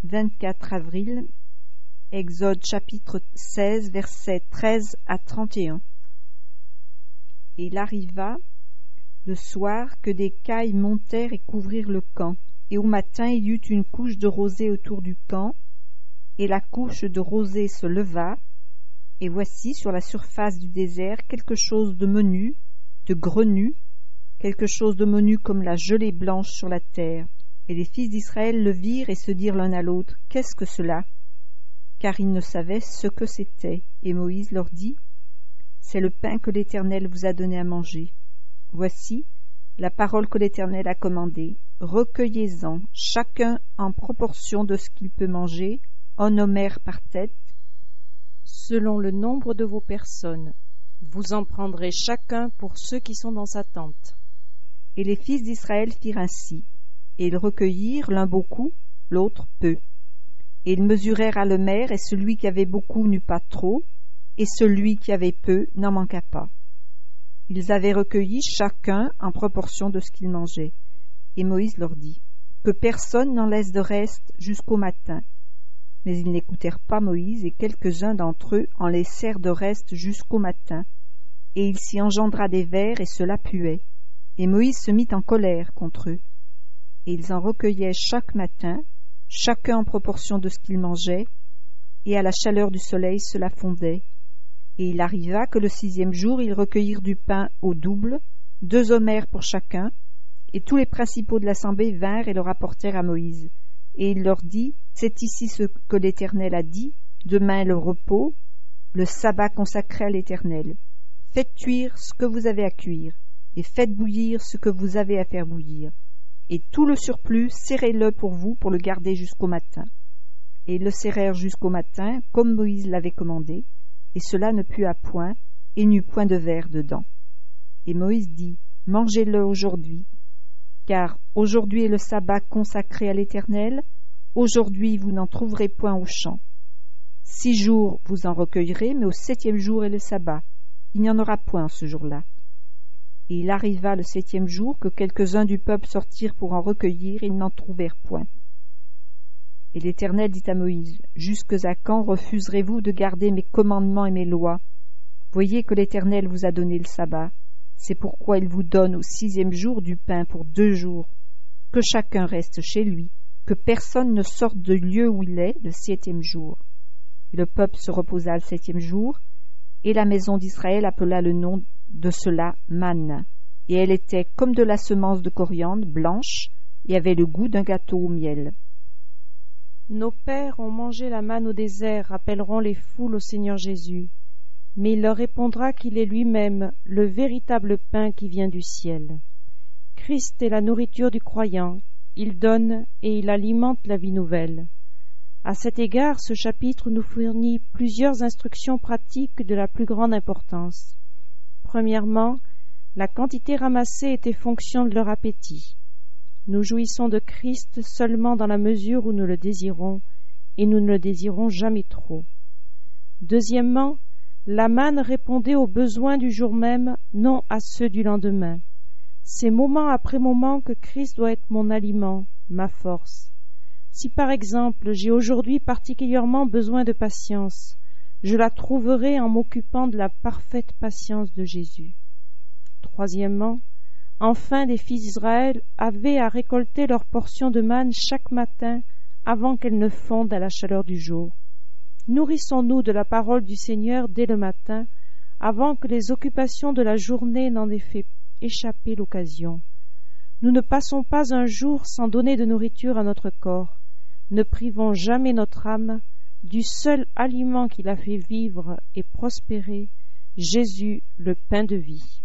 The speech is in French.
24 avril, Exode chapitre 16, versets 13 à 31. Et il arriva le soir que des cailles montèrent et couvrirent le camp, et au matin il y eut une couche de rosée autour du camp, et la couche de rosée se leva, et voici sur la surface du désert quelque chose de menu, de grenu, quelque chose de menu comme la gelée blanche sur la terre. Et les fils d'Israël le virent et se dirent l'un à l'autre, « Qu'est-ce que cela ?» Car ils ne savaient ce que c'était. Et Moïse leur dit, « C'est le pain que l'Éternel vous a donné à manger. Voici la parole que l'Éternel a commandée. Recueillez-en, chacun en proportion de ce qu'il peut manger, un homère par tête, selon le nombre de vos personnes. Vous en prendrez chacun pour ceux qui sont dans sa tente. » Et les fils d'Israël firent ainsi. Et ils recueillirent l'un beaucoup, l'autre peu. Et ils mesurèrent à l'homère, et celui qui avait beaucoup n'eut pas trop, et celui qui avait peu n'en manqua pas. Ils avaient recueilli chacun en proportion de ce qu'ils mangeaient. Et Moïse leur dit, « Que personne n'en laisse de reste jusqu'au matin. » Mais ils n'écoutèrent pas Moïse, et quelques-uns d'entre eux en laissèrent de reste jusqu'au matin. Et il s'y engendra des vers, et cela puait. Et Moïse se mit en colère contre eux. Et ils en recueillaient chaque matin, chacun en proportion de ce qu'il mangeait, et à la chaleur du soleil cela fondait. Et il arriva que le 6e jour ils recueillirent du pain au double, 2 homères pour chacun, et tous les principaux de l'assemblée vinrent et le rapportèrent à Moïse. Et il leur dit, « C'est ici ce que l'Éternel a dit, demain le repos, le sabbat consacré à l'Éternel. Faites cuire ce que vous avez à cuire, et faites bouillir ce que vous avez à faire bouillir. Et tout le surplus, serrez-le pour vous pour le garder jusqu'au matin. » Et ils le serrèrent jusqu'au matin, comme Moïse l'avait commandé, et cela ne pua point, et n'eut point de verre dedans. Et Moïse dit, « Mangez-le aujourd'hui, car aujourd'hui est le sabbat consacré à l'Éternel, aujourd'hui vous n'en trouverez point au champ. 6 jours vous en recueillerez, mais au 7e jour est le sabbat, il n'y en aura point ce jour-là. » Et il arriva le 7e jour que quelques-uns du peuple sortirent pour en recueillir, et ils n'en trouvèrent point. Et l'Éternel dit à Moïse, « Jusques à quand refuserez-vous de garder mes commandements et mes lois? Voyez que l'Éternel vous a donné le sabbat. C'est pourquoi il vous donne au 6e jour du pain pour 2 jours. Que chacun reste chez lui, que personne ne sorte du lieu où il est le 7e jour. » Et le peuple se reposa le 7e jour, et la maison d'Israël appela le nom de cela manne, et elle était comme de la semence de coriandre blanche, et avait le goût d'un gâteau au miel. Nos pères ont mangé la manne au désert, rappelleront les foules au Seigneur Jésus. Mais il leur répondra qu'il est lui-même le véritable pain qui vient du ciel. Christ est la nourriture du croyant, il donne et il alimente la vie nouvelle. À cet égard, ce chapitre nous fournit plusieurs instructions pratiques de la plus grande importance. Premièrement, la quantité ramassée était fonction de leur appétit. Nous jouissons de Christ seulement dans la mesure où nous le désirons, et nous ne le désirons jamais trop. Deuxièmement, la manne répondait aux besoins du jour même, non à ceux du lendemain. C'est moment après moment que Christ doit être mon aliment, ma force. Si par exemple j'ai aujourd'hui particulièrement besoin de patience, je la trouverai en m'occupant de la parfaite patience de Jésus. Troisièmement, enfin les fils d'Israël avaient à récolter leur portion de manne chaque matin avant qu'elle ne fonde à la chaleur du jour. Nourrissons-nous de la parole du Seigneur dès le matin, avant que les occupations de la journée n'en aient fait échapper l'occasion. Nous ne passons pas un jour sans donner de nourriture à notre corps. Ne privons jamais notre âme du seul aliment qui la fait vivre et prospérer, Jésus, le pain de vie.